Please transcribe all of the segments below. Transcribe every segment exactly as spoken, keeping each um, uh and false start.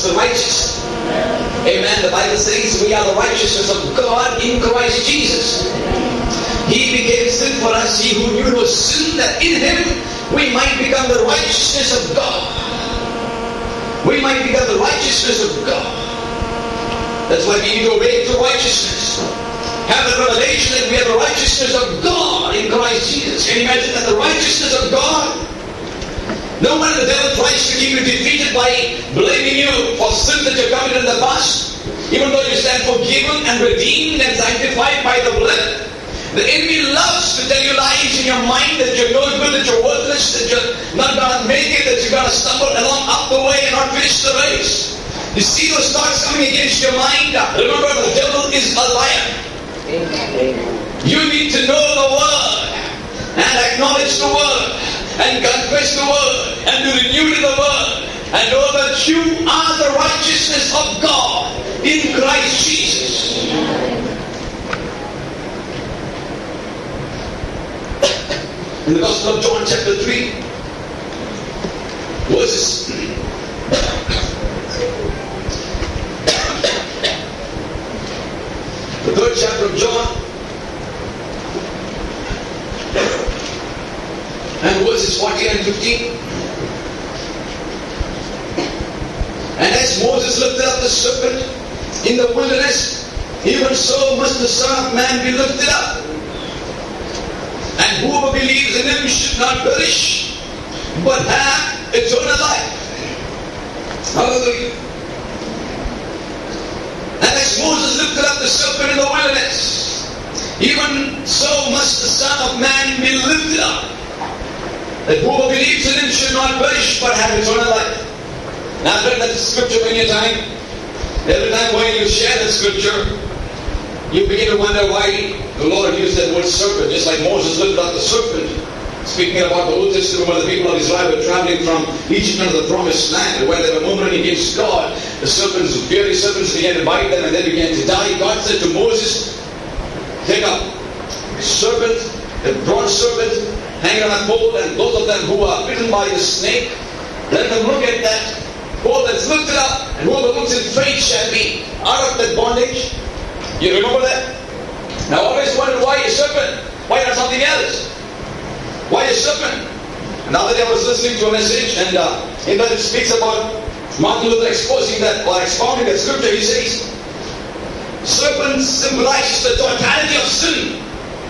us the righteous. Amen. The Bible says we are the righteousness of God in Christ Jesus. He became sin for us. He who knew no sin, that in Him we might become the righteousness of God. We might become the righteousness of God. That's why we need to obey to righteousness. Have the revelation that we are the righteousness of God in Christ Jesus. Can you imagine that? The righteousness of God. No wonder the devil tries to keep you defeated by blaming you for sins that you committed in the past. Even though you stand forgiven and redeemed and sanctified by the blood. The enemy loves to tell you lies in your mind that you're no good, that you're worthless, that you're not going to make it, that you're going to stumble along up the way and not finish the race. You see those thoughts coming against your mind? Remember, the devil is a liar. You need to know the Word and acknowledge the Word and confess the Word and be renewed in the Word and know that you are the righteousness of God in Christ Jesus. In the Gospel of John chapter three, verses the third chapter of John and verses fourteen and fifteen. And as Moses lifted up the serpent in the wilderness, even so must the Son of Man be lifted up. And whoever believes in Him should not perish, but have eternal life. Hallelujah. And as Moses lifted up the serpent in the wilderness, even so must the Son of Man be lifted up, that whoever believes in Him should not perish, but have eternal life. Now I've read that scripture many a time. Every time when you share that scripture, you begin to wonder why the Lord used that word serpent, just like Moses lifted up the serpent. Speaking about the Old Testament, when the people of Israel were traveling from Egypt into the promised land, when they were murmuring against God, the serpents, fiery serpents began to bite them and they began to die. God said to Moses, take up a serpent, a bronze serpent, hang on a pole, and those of them who are bitten by the snake, let them look at that pole that's lifted up, and whoever looks in faith shall be out of that bondage. You remember that? Now I always wondered why a serpent? Why not something else? Why a serpent? And the other day I was listening to a message, and uh, in that it speaks about Martin Luther exposing that, or expounding that scripture. He says, serpent symbolizes the totality of sin.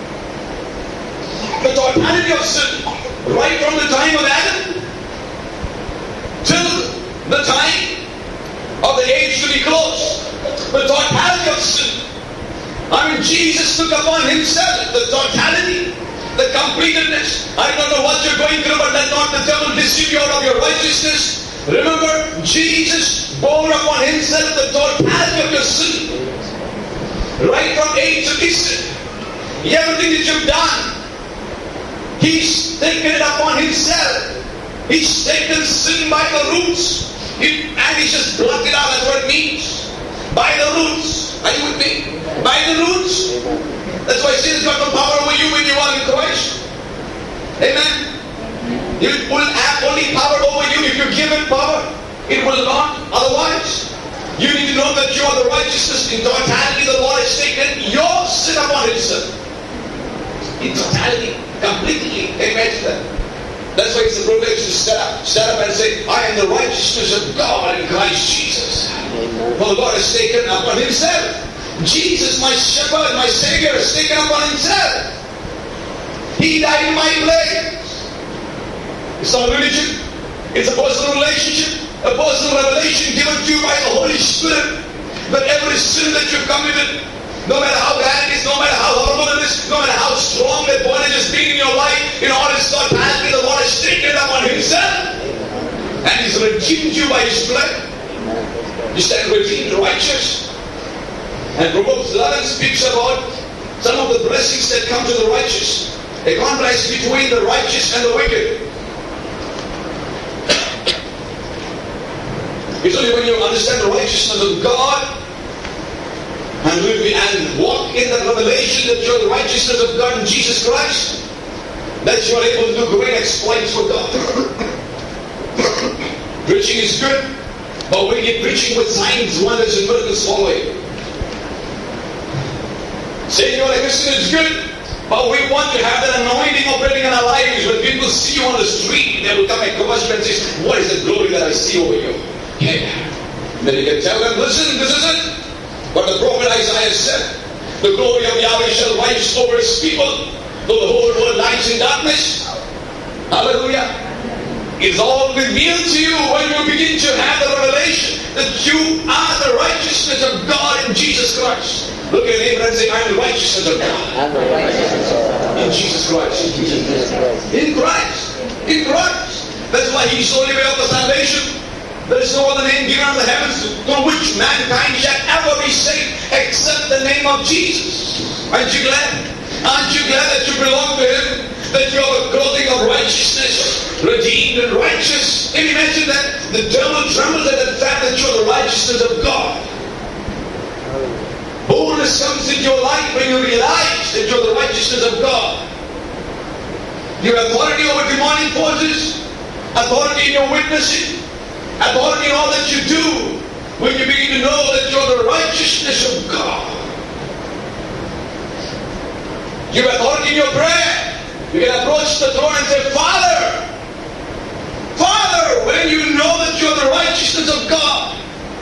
The totality of sin. Right from the time of Adam till the time of the age to be closed. The totality of sin. I mean, Jesus took upon Himself the totality, the completeness. I don't know what you're going through, but let not the devil deceive you out of your righteousness. Remember, Jesus bore upon Himself the totality of your sin. Right from age to sin. Everything that you've done, He's taken it upon Himself. He's taken sin by the roots. He, and He's just plucked it out. That's what it means. By the roots. Are you with me? By the roots. That's why sin's got no power over you when you are in Christ. Amen. It will have only power over you if you give it power. It will not otherwise. You need to know that you are the righteousness in totality. The Lord has taken your sin upon Himself. In totality. Completely. Amen to that. That's why it's a privilege to stand up, stand up and say, I am the righteousness of God in Christ Jesus. For the Lord has taken upon Himself. Jesus, my shepherd, my Savior, has taken upon Himself. He died in my place. It's not religion. It's a personal relationship, a personal revelation given to you by the Holy Spirit. That every sin that you've committed, no matter how bad it is, no matter how horrible it is, no matter how strong that bondage has been in your life, in all its totality, the Lord has taken it upon Himself. And He's redeemed you by His blood. You stand redeemed, righteous. And Proverbs eleven speaks about some of the blessings that come to the righteous. A contrast between the righteous and the wicked. It's only when you understand the righteousness of God and live and walk in the revelation that you're the righteousness of God in Jesus Christ, that you are able to do great exploits for God. Preaching is good. But we get preaching with signs, wonders, and miracles following. Saying you're a Christian is good, but we want to have that anointing operating in our lives. When people see you on the street, they will come and question and say, what is the glory that I see over you? Yeah. Then you can tell them, listen, this is it. But the prophet Isaiah said, the glory of Yahweh shall rise over his people, though the whole world lies in darkness. Hallelujah. It's all revealed to you when you begin to have the revelation that you are the righteousness of God in Jesus Christ. Look at your neighbor and say, I am the righteousness of God. I'm the righteousness of God. In Jesus Christ. In Jesus Christ. In Christ. In Christ. That's why He is the only way of the salvation. There is no other name given under the heavens through which mankind shall ever be saved except the name of Jesus. Aren't you glad? Aren't you glad that you belong to Him? That you have a clothing of righteousness, redeemed and righteous. Can you imagine that? The devil trembles at the fact that you are the righteousness of God. Boldness comes into your life when you realize that you are the righteousness of God. You have authority over demonic forces, authority in your witnessing, authority in all that you do, when you begin to know that you are the righteousness of God. You have authority in your prayer. You can approach the throne and say, Father, Father, when you know that you are the righteousness of God.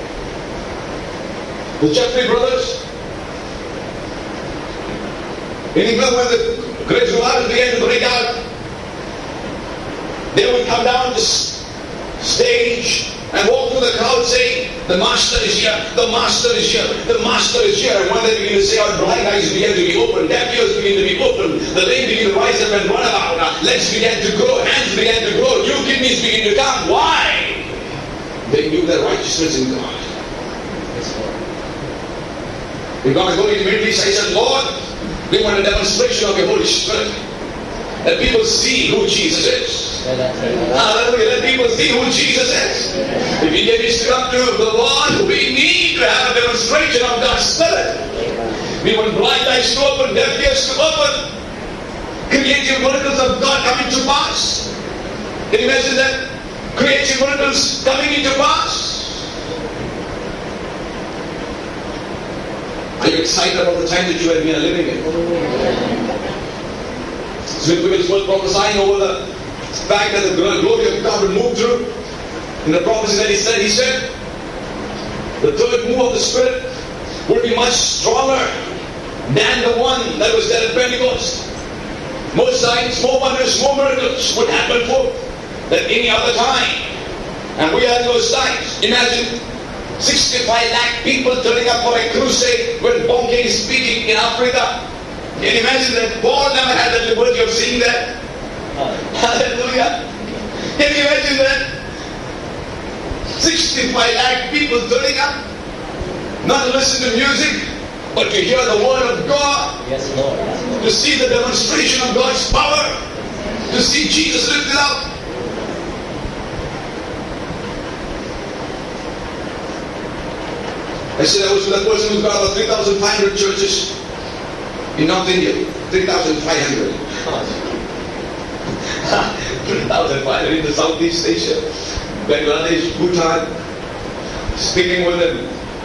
The Jeffrey brothers, in England, when the great revival began to break out, they would come down the stage and walk through the crowd saying, the Master is here, the Master is here, the Master is here. And when they begin to say, our blind eyes begin to be opened, deaf ears begin to be opened, the lame begin to rise up and run about, legs began to grow, hands began to grow, new kidneys begin to come. Why? They knew their righteousness in God. We're going to go into the Middle East. I said, Lord, we want a demonstration of your Holy Spirit. Let people see who Jesus is. Hallelujah. Let people see who Jesus is. If you get this up to the Lord, we need to have a demonstration of God's Spirit. We want blind eyes to open, deaf ears to open, creative miracles of God coming to pass. Can you imagine that? Creative miracles coming into pass. Are you excited about the time that you and me are living in? Smith Wigglesworth prophesying over the fact that the glory of God will move through. In the prophecy that he said, he said, the third move of the Spirit will be much stronger than the one that was there at Pentecost. More signs, more wonders, more miracles would happen for than any other time. And we are in those times. Imagine sixty-five lakh people turning up for a crusade when Bonnke is speaking in Africa. Can you imagine that? Paul never had the liberty of seeing that. Hallelujah. Can you imagine that? sixty-five lakh people turning up, not to listen to music, but to hear the word of God. Yes, Lord. Yes, Lord. To see the demonstration of God's power. To see Jesus lifted up. I said I was with a person who's got about three thousand five hundred churches in North India. three thousand five hundred. three thousand five hundred in the Southeast Asia. Bangladesh, Bhutan. Speaking with them.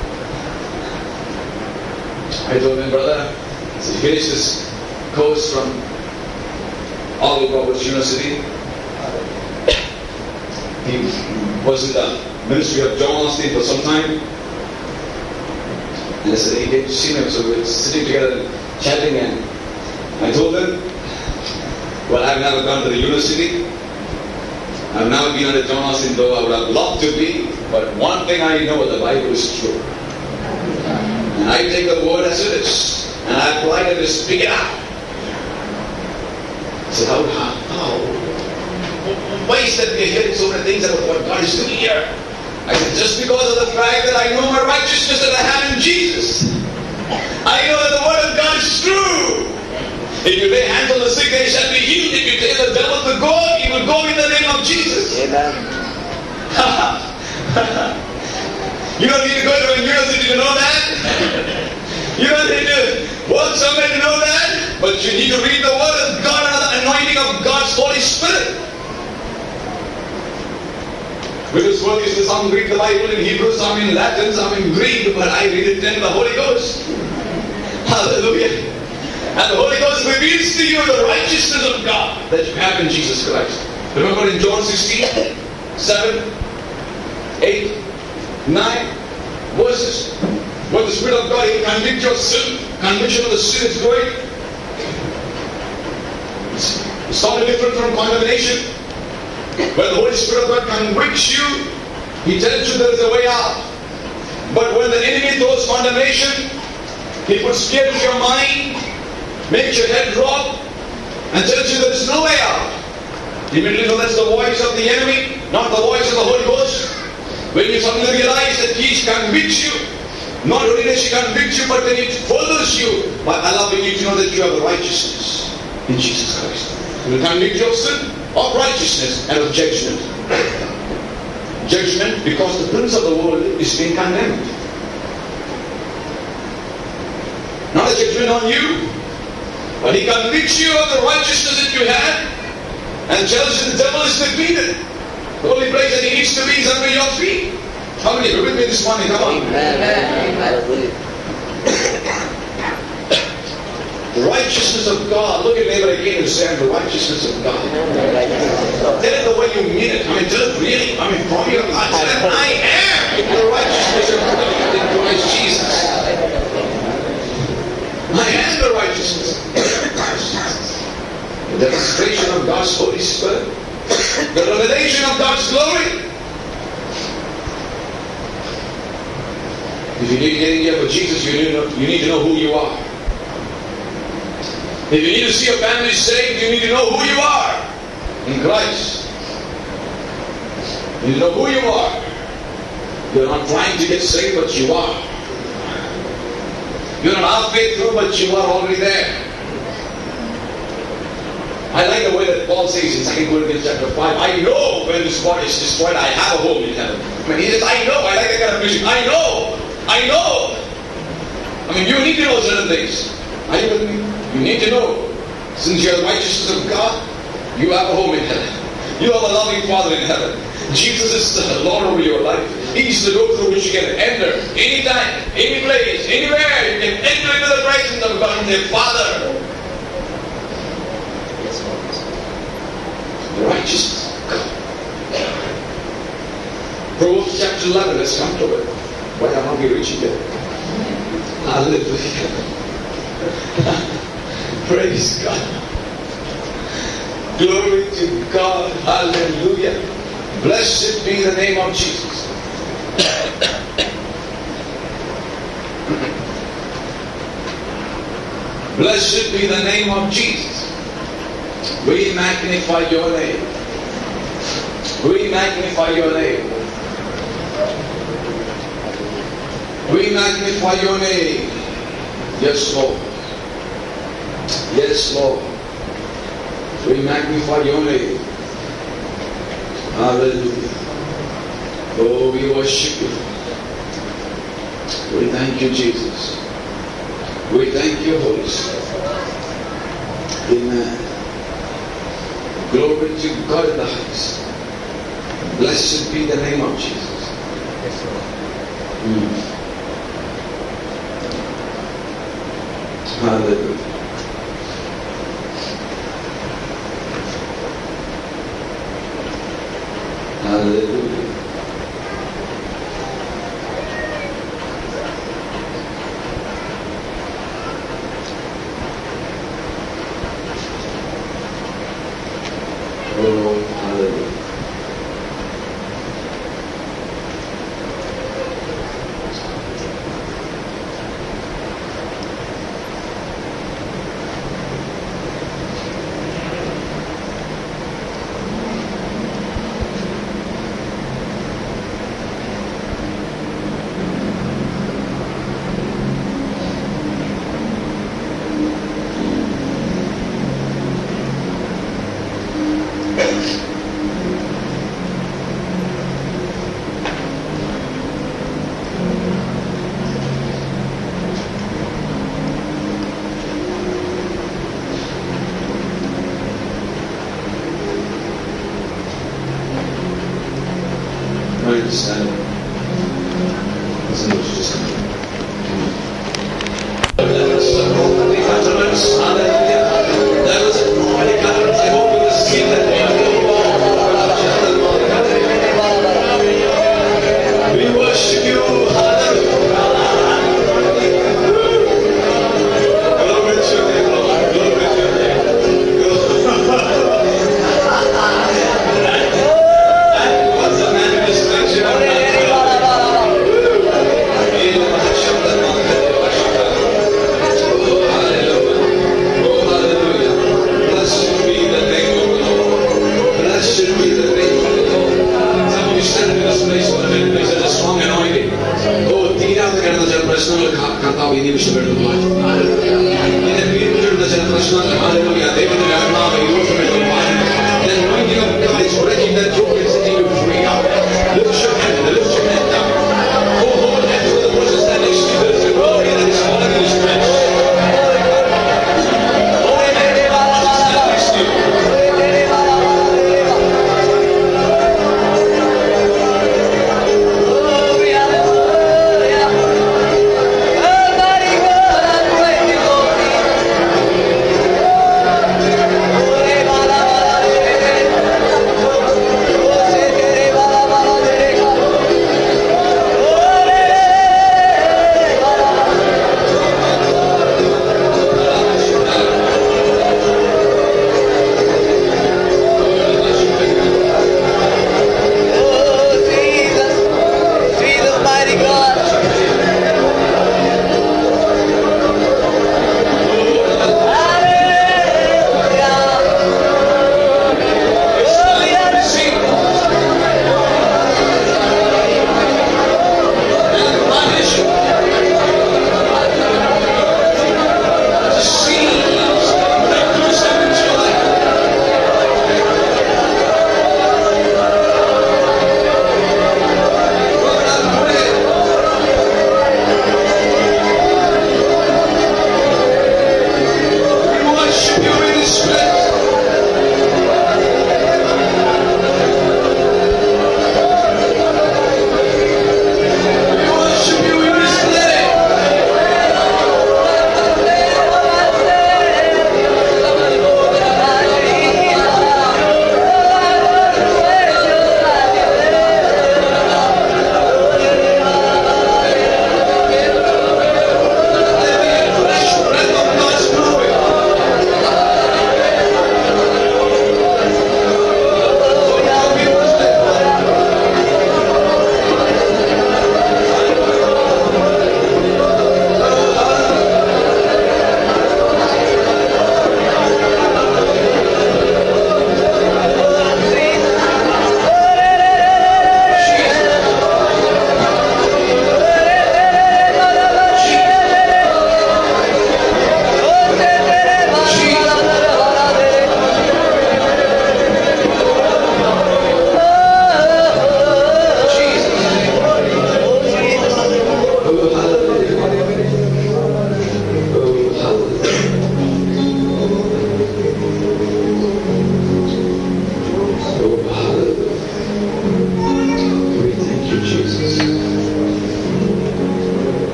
I told him, brother, so he finished his course from Oral Roberts University. He was in the ministry of John Austin for some time. And I said, he came to see me, so we were sitting together and chatting, and I told him, well, I've never gone to the university. I've never been under John Austin, though I would have loved to be. But one thing I know, the Bible is true. And I take the word as it is, and I apply it and speak it out. I said, how, how? Why is that we're hearing so many things about what God is doing here? I said, just because of the fact that I know my righteousness that I have in Jesus. I know that the word of God is true. If you lay hands on the sick, they shall be healed. If you tell the devil to go, he will go in the name of Jesus. Amen. You don't need to go to a university to know that. You don't need to work somewhere to know that. But you need to read the word of God and the anointing of God's Holy Spirit. Because for this, some read the Bible in Hebrew, some in Latin, some in Greek, but I read it in the Holy Ghost. Hallelujah. And the Holy Ghost reveals to you the righteousness of God that you have in Jesus Christ. Remember in John sixteen, seven, eight, nine verses. When the Spirit of God, He will convict your sin. Conviction of the sin is great. It's not different from condemnation. When the Holy Spirit of God convicts you, He tells you there is a way out. But when the enemy throws condemnation, he puts fear in your mind, makes your head drop, and tells you there is no way out. You immediately know that's the voice of the enemy, not the voice of the Holy Ghost. When you suddenly realize that He convicts you, not only does He convict you, but then He furthers you by allowing you to know that you have the righteousness in Jesus Christ. He will convict you of sin, of righteousness, and of judgment. Judgment because the prince of the world is being condemned. Not a judgment on you, but He convicts you of the righteousness that you have and tells you the devil is defeated. The only place that he needs to be is under your feet. How many are with me this morning? Come on. Amen. The righteousness of God. Look at neighbor again and say, the righteousness of God. Tell it the way you mean it. I mean, tell it really. I mean, from your heart. Tell it, I am the righteousness of God in Christ Jesus. I am the righteousness. The demonstration of God's Holy Spirit. The revelation of God's glory. If you need to get in here for Jesus, you need to know, you need to know who you are. If you need to see your family saved, you need to know who you are in Christ. You need to know who you are. You're not trying to get saved, but you are. You're not halfway through, but you are already there. I like the way that Paul says in Second Corinthians chapter five, I know when this body is destroyed, I have a home in heaven. I mean, he says, I know. I like that kind of vision. I know. I know. I mean, you need to know certain things. Are you with me? You need to know. Since you are the righteousness of God, you have a home in heaven. You have a loving Father in heaven. Jesus is the Lord over your life. He's the door through which you can enter. Anytime, any place, anywhere, you can enter into the presence of God and say, Father. The righteousness of God. Proverbs chapter eleven, let's come to it. Why am I reaching there? Hallelujah. Praise God. Glory to God. Hallelujah. Blessed be the name of Jesus. Blessed be the name of Jesus. We magnify your name. We magnify your name. We magnify your name. Yes, Lord. Yes, Lord. We magnify your name. Hallelujah. Oh, we worship you. We thank you, Jesus. We thank you, Holy Spirit. Amen. Glory to God in the highest. Blessed be the name of Jesus. Yes, Lord. Mm. Hallelujah. Hallelujah. Oh, hallelujah.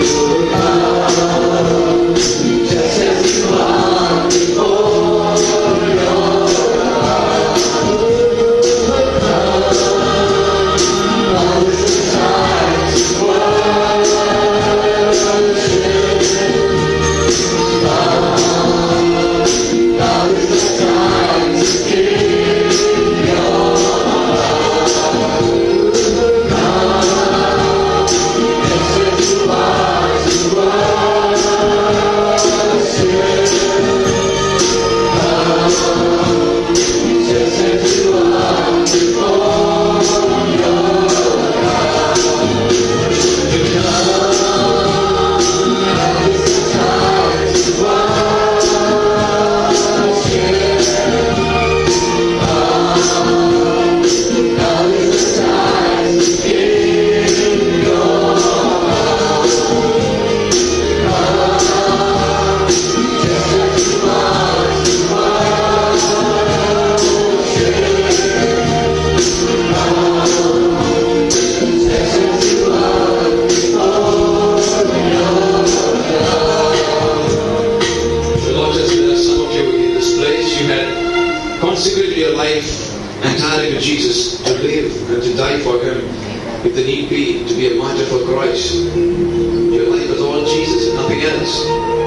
consecrated your life entirely to Jesus, to live and to die for Him, if the need be, to be a martyr for Christ. Your life is all Jesus and nothing else.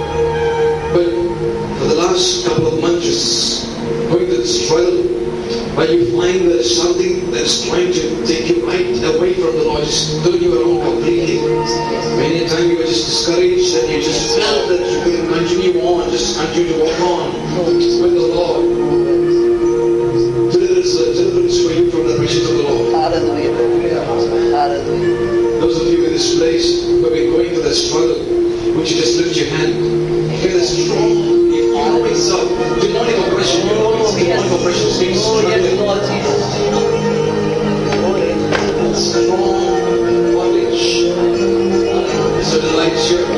But for the last couple of months, just going through this struggle, where you find there's something that's trying to take you right away from the Lord, just turn you around completely. Many times you were just discouraged and you just felt that you couldn't continue on, just continue to walk on with the Lord. Today there's a deliverance for you from the riches of the Lord. Hallelujah. Hallelujah. Those of you in this place who have been going through that struggle, would you just lift your hand? Feel a strong, you know it's a demonic oppression. You know it's demonic oppression speaks struggling. Strong bondage. So the lights here.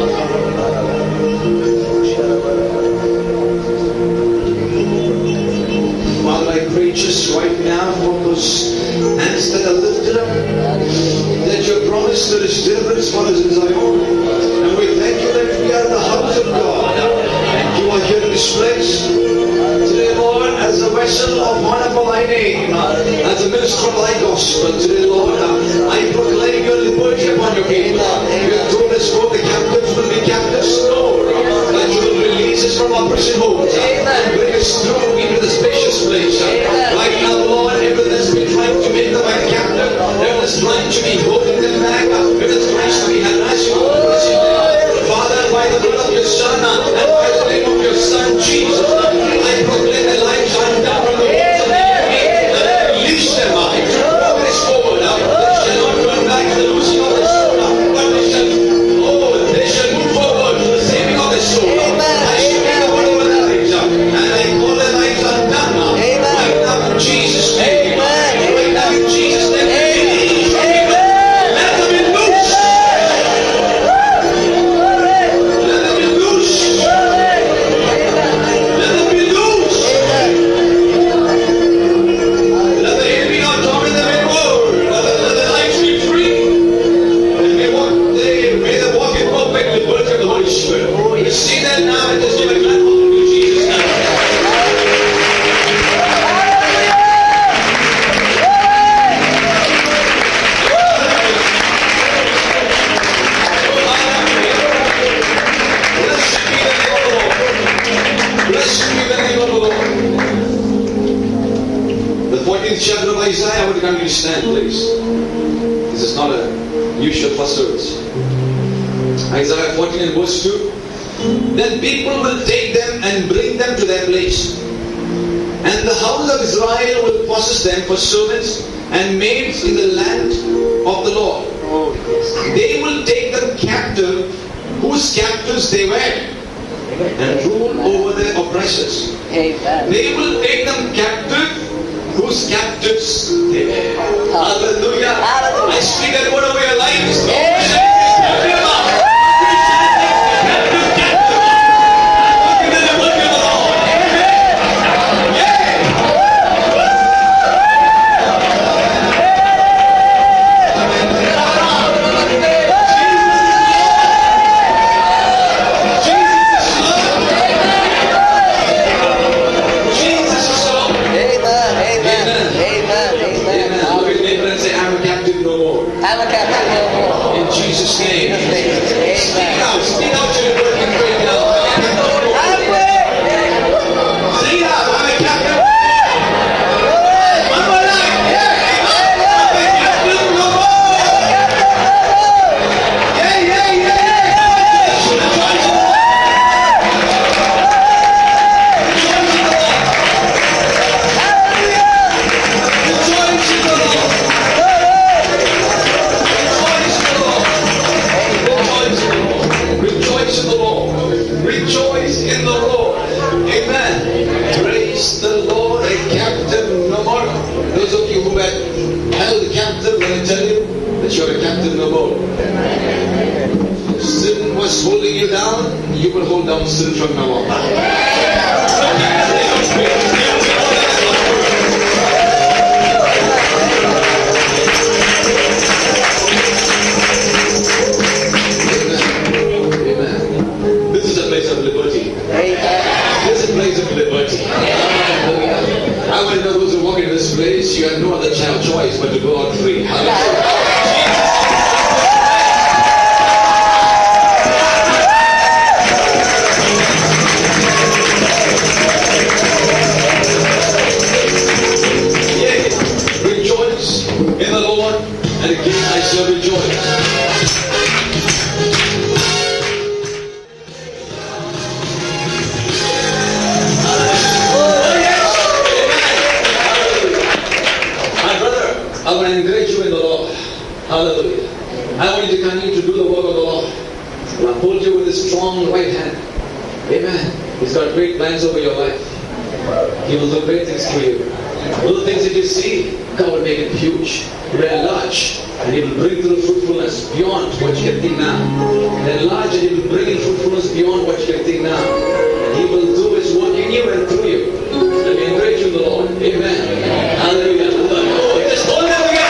Father, I pray just right now for those hands that are lifted up, that your promise there is deliverance for us in Zion. And we thank you that we are in the house of God. And you are here in this place. Today, Lord, as a vessel of honor for thy name, as a minister of thy gospel, today, Lord, I proclaim your liberty upon your people. You have told us both the captives will be captives, Lord, that you will release us from our prison homes and bring us through into the spacious place. Right now, Lord, everything that's been trying to make them a captive, everything that's trying to be holding them back, everything that's trying to be harassing them, Father, by the blood of your Son and by the name of your Son, Jesus, I proclaim their lives undone from the wounds of the enemy, and I release them to progress forward. They shall not turn back to the losing of their soul, but they shall, oh, they shall move forward to the saving of their soul. I speak the word over their lives, and I call their lives undone now. Right now in Jesus' name. Right now in Jesus' name. Let them be loose. Let them be loose. Let them be loose. Let the enemy not torment them anymore. Let their lives be free. And may walk, they, may they walk in perfect liberty of the Holy Spirit. You see that now and just give a clap to Jesus now. Blessed be the name of the Lord. The fourteenth chapter of Isaiah, I would come to stand, please. This is not a usual first service. Isaiah fourteen and verse two. Then people will take them and bring them to their place. And the house of Israel will possess them for servants and maids in the land of the Lord. They will take them captive, whose captives they were, and rule over their oppressors. Amen. They will take them captive, whose captives they were. Hallelujah. Hallelujah. I speak that word over your lives. is holding you down, you will hold down sin from now on. Amen. This is a place of liberty. This is a place of liberty. I want to know those who walk in this place, you have no other choice but to go out free. Hallelujah. In the Lord, and again I shall rejoice. Oh yes, amen. My brother, I want to encourage you in the Lord. Hallelujah. I want you to continue to do the work of the Lord. And I hold you with His strong right hand. Amen. He's got great plans over your life. He will do great things for you. Little things that you see, God will make it huge, very large, and He will bring through fruitfulness beyond what you can think now. And large, and He will bring in fruitfulness beyond what you can think now. And He will do His work in you and through you. Let me encourage you in the Lord. Amen. Hallelujah. Oh, just hold it together.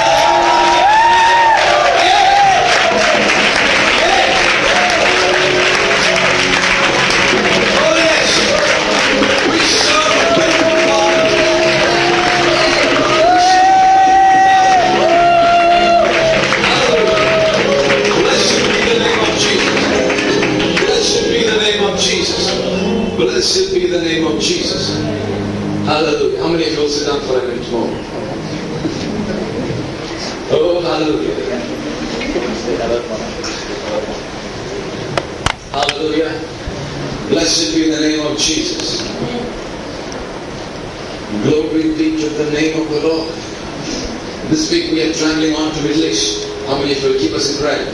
Oh yes. We serve a faithful God. Blessed be the name of Jesus. Hallelujah. How many of you will sit down for a minute more? Oh, hallelujah. Hallelujah. Blessed be the name of Jesus. Glory be to the name of the Lord. This week we are traveling on to Middle East. How many of you will keep us in prayer?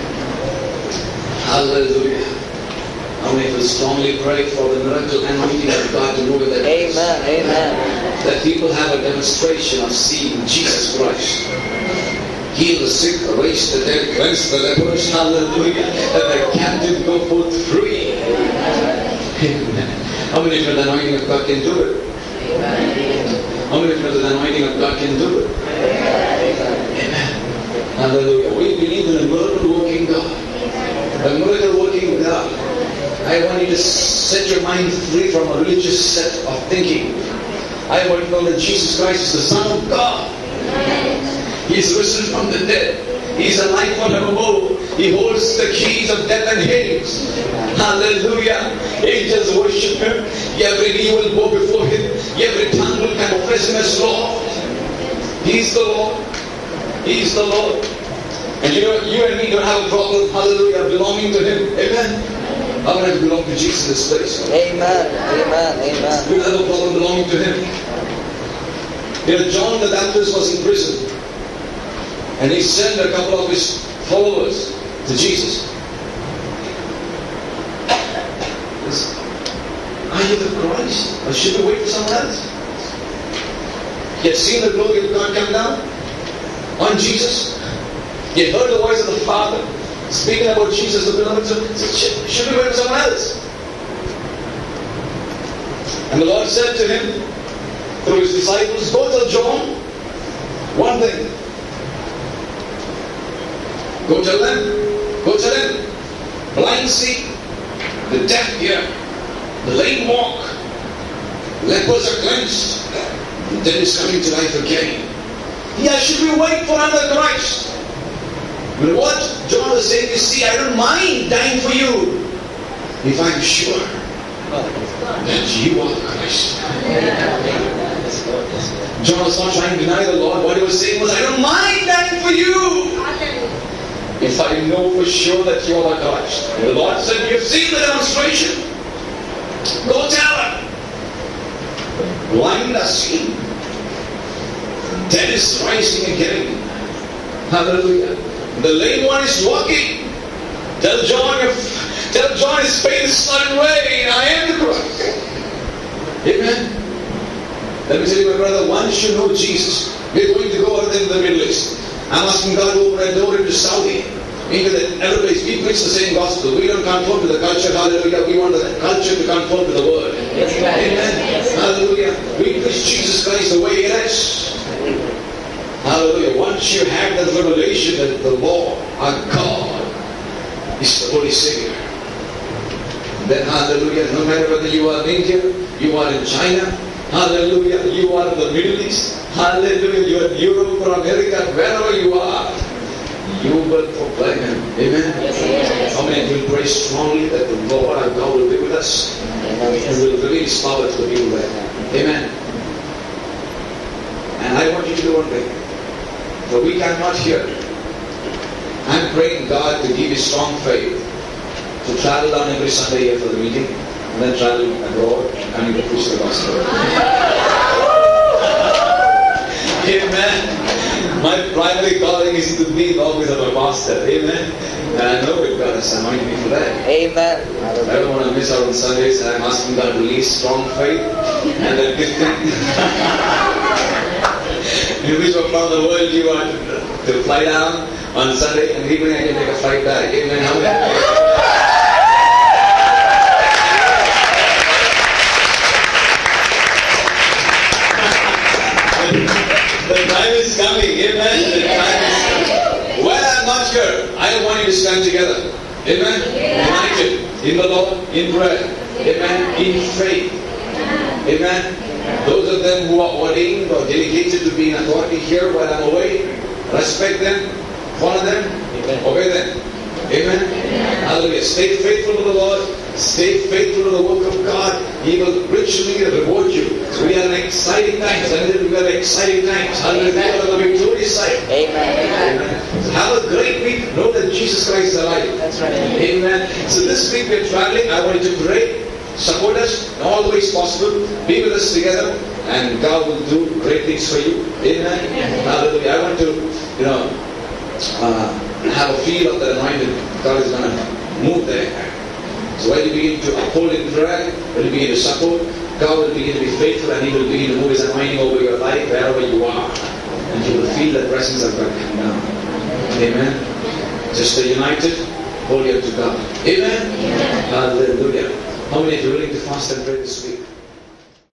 Hallelujah. How many will strongly pray for the miracle anointing of God to move in their lives? Amen, amen. That people have a demonstration of seeing Jesus Christ. Heal the sick, raise the dead, cleanse the lepers. Hallelujah. That the captive go forth free. Amen. How many of you the anointing of God can do it? Amen. How many of you the anointing of God can do it? Amen. Hallelujah. We believe in a miracle working God. A miracle working God. I want you to set your mind free from a religious set of thinking. I want you to know that Jesus Christ is the Son of God. He is risen from the dead. He is alive forevermore. He holds the keys of death and Hades. Hallelujah. Angels worship Him. Every knee will bow before Him. Every tongue will confess Him as Lord. He is the Lord. He is the Lord. And you know, you and me don't have a problem, hallelujah, belonging to Him. Amen. I want to belong to Jesus in this place. Amen. Amen. Amen. We don't have a problem belonging to Him. You know, John the Baptist was in prison. And he sent a couple of his followers to Jesus. Listen, are you the Christ? Or should we wait for someone else? He had seen the glory of God come down on Jesus. He had heard the voice of the Father speaking about Jesus, the beloved Son. He said, should we wait for someone else? And the Lord said to him, through His disciples, go tell John one thing. Go tell them, go tell them, blind see, the deaf hear, the lame walk, lepers are cleansed, the dead is coming to life again. Yeah, should we wait for another Christ? But what John was saying is, see, I don't mind dying for you if I'm sure that you are the Christ. John was not trying to deny the Lord. What he was saying was, I don't mind dying for you if I know for sure that you are the Christ. And the Lord said, you've seen the demonstration. Go tell her. Blind are seeing. Dead is rising again. Hallelujah. The lame one is walking. Tell John, if, tell John his faith is starting way. I am the Christ. Amen. Let me tell you, my brother, one should know Jesus. We're going to go out there in the Middle East. I'm asking God to open a door into Saudi. Meaning that everybody, we preach the same gospel. We don't conform to the culture. Hallelujah. We want the culture to conform to the word. Yes, Amen. Hallelujah. We preach Jesus Christ the way it is. Hallelujah. Once you have the revelation that the Lord, our God, is the Holy Savior, then hallelujah, no matter whether you are in India, you are in China, hallelujah, you are in the Middle East, hallelujah, you are in Europe or America, wherever you are, you will proclaim Him. Amen. Yes, How many will pray strongly that the Lord our God will be with us and will reveal His power to the people there. Amen. And I want you to do one thing. For we cannot hear. I'm praying God to give you strong faith to travel down every Sunday here for the meeting and then travel abroad and coming to preach the gospel. Amen. My primary calling is to be in the office of a pastor. Amen. And I know that God has anointed me for that. Amen. I don't want to miss out on Sundays. I'm asking God to release strong faith and then gifting. In which part of the world you want to fly down on Sunday and evening I can take a flight back. Amen. How The time is coming. Amen. The time is coming. Well, I'm not here. I want you to stand together. Amen. United in the Lord, in prayer. Amen. In faith. Amen. Those of them who are ordained or delegated to be in authority here while I'm away, respect them, honor them, obey them. Amen. Hallelujah. Stay faithful to the Lord. Stay faithful to the work of God. He will richly reward you. We are in exciting times. We are in exciting times. Hallelujah. We are on the victorious side. Amen. Amen. So have a great week. Know that Jesus Christ is alive. That's right. Amen. So this week we are traveling. I want you to pray. Support us in all the ways possible. Be with us together. And God will do great things for you. Amen. Hallelujah. I want to, you know, uh, have a feel of the anointing. God is going to move there. So when you begin to uphold in prayer, when you begin to support, God will begin to be faithful and He will begin to move His anointing over your life wherever you are. And you will feel the presence of God come down. Amen. Just stay united, hold you to God. Amen. Amen. Hallelujah. How many of you are willing to fast and pray this week?